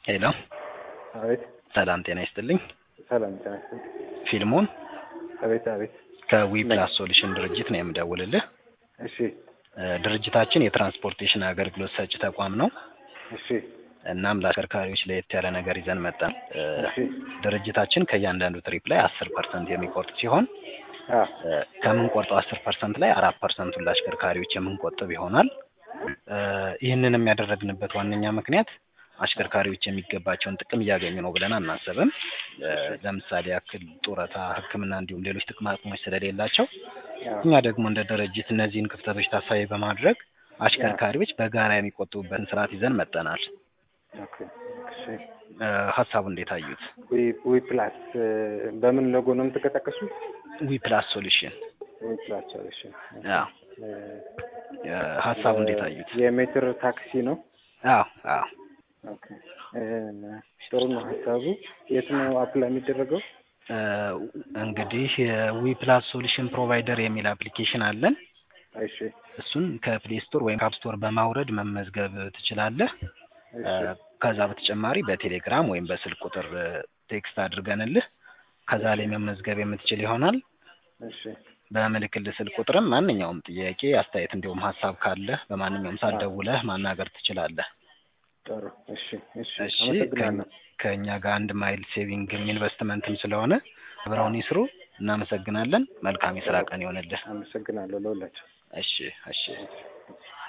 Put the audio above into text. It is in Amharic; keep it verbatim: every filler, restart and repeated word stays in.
ሄሎ አቤት። ሰላም ጤና ይስጥልኝ። ሰላም ጤና ይስጥልኝ። ፊልሞን አቤት አቤት። ከዊፕላስ ሶሉሽን ድርጅት ነው የምደውልልህ። እሺ ድርጅታችን የትራንስፖርቴሽን አገልግሎት ሰጪ ተቋም ነው። እሺ እናም ለአሽከርካሪዎች ለየት ያለ ነገር ይዘን መጣን። እሺ ድርጅታችን ከእያንዳንዱ ትሪፕ ላይ አስር ፐርሰንት የሚቆርጥ ሲሆን አ ከምንቆርጠው አስር ፐርሰንት ላይ አራት ፐርሰንቱን ለአሽከርካሪዎች የምንቆጥብ ይሆናል። ይህንንም ያደረግንበት ዋነኛ ምክንያት አሽከርካሪዎች የሚገባቸውን ጥቅም እያገኙ ነው ብለን አናስብም። ለምሳሌ ያክል ጡረታ፣ ሕክምና እንዲሁም ሌሎች ጥቅማ ጥቅሞች ስለሌላቸው እኛ ደግሞ እንደ ድርጅት እነዚህን ክፍተቶች ታሳቢ በማድረግ አሽከርካሪዎች በጋራ የሚቆጥቡበትን ስርዓት ይዘን መጥተናል። ኦኬ እሺ። ሀሳቡ እንዴት አዩት? ዊ ዊ ፕላስ በምን ሎጎ ነው የምትቀጠቀሱት? ዊ ፕላስ ሶሉሽን። ዊ ፕላስ ሶሉሽን። አዎ። ሀሳቡ እንዴት አዩት? የሜትር ታክሲ ነው? አዎ አዎ። ኦኬ ጥሩ ነው ሀሳቡ። የት ነው አፕላይ የሚደረገው? እንግዲህ ዊ ፕላስ ሶሉሽን ፕሮቫይደር የሚል አፕሊኬሽን አለን። እሺ እሱን ከፕሌይ ስቶር ወይም ከአፕ ስቶር በማውረድ መመዝገብ ትችላለህ። ከዛ በተጨማሪ በቴሌግራም ወይም በስልክ ቁጥር ቴክስት አድርገንልህ ከዛ ላይ መመዝገብ የምትችል ይሆናል። እሺ በምልክልህ ስልክ ቁጥርም ማንኛውም ጥያቄ፣ አስተያየት እንዲሁም ሀሳብ ካለህ በማንኛውም ሰዓት ደውለህ ማናገር ትችላለህ። ጥሩ እሺ እሺ። እሺ አመሰግናለሁ። ከኛ ጋር አንድ ማይል ሴቪንግ ኢንቨስትመንትም ስለሆነ አብረውን ይስሩ። እናመሰግናለን። መልካም የስራ ቀን ይሆንልህ። አመሰግናለሁ ለሁላችሁ። እሺ እሺ።